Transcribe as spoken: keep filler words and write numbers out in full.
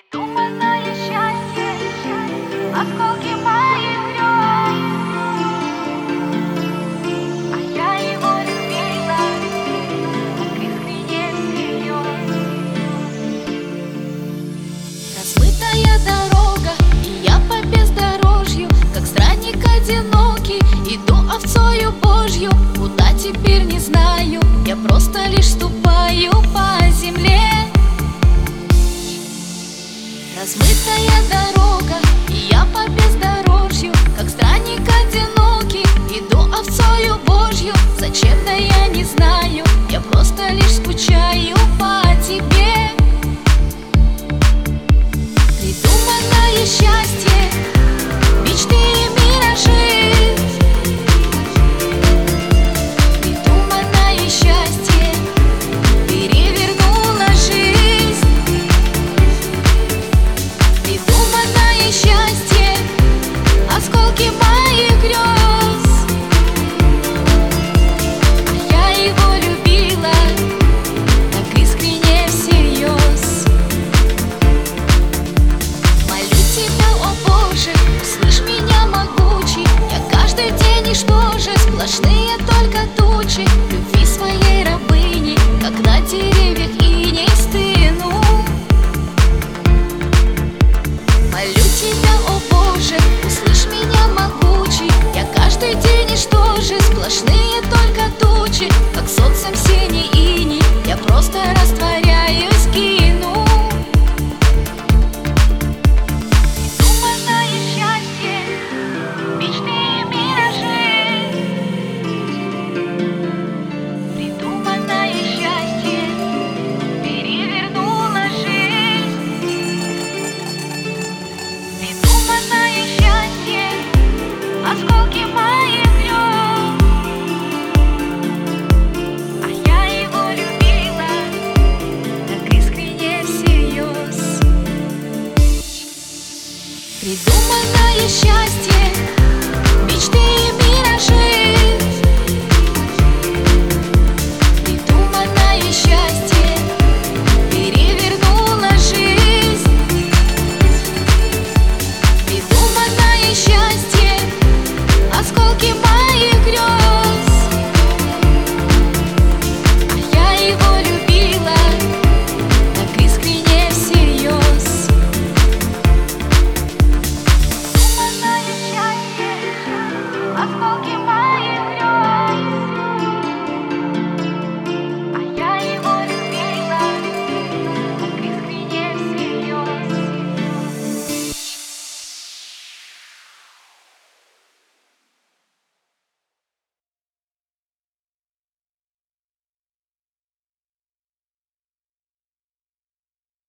Придуманное счастье, осколки моих грез, а я его любила, так искренне всерьез. Размытая дорога, и я по бездорожью, как странник одинокий, иду овцою Божью. Куда теперь не знаю, я просто лишь ступаю по земле. Размытая дорога, и я по бездорожью, как странник одинокий, иду овцою Божью. Зачем, да я не знаю, я просто лишь скучаю по тебе. Придуманное счастье, мечты и миражи. Придуманное счастье перевернуло жизнь. Придуманное счастье, осколки моих грез, а я его любила, так искренне всерьез. Молю тебя, о Боже, услышь меня, могучий. Я каждый день ничто же, сплошные только тучи. Любви своей рабыни, как на деревьях и не стыну. Молю тебя, о Боже, услышь меня, могучий. Я каждый день ничто же, сплошные только тучи. Как солнцем синий иней, я просто растворяюсь, гину. Придуманное счастье, мечты и миражи. Придуманное счастье перевернуло жизнь. Придуманное счастье, осколки моих грез, а я его любила, так искренне всерьез. Придуманное счастье, мечты и миражи.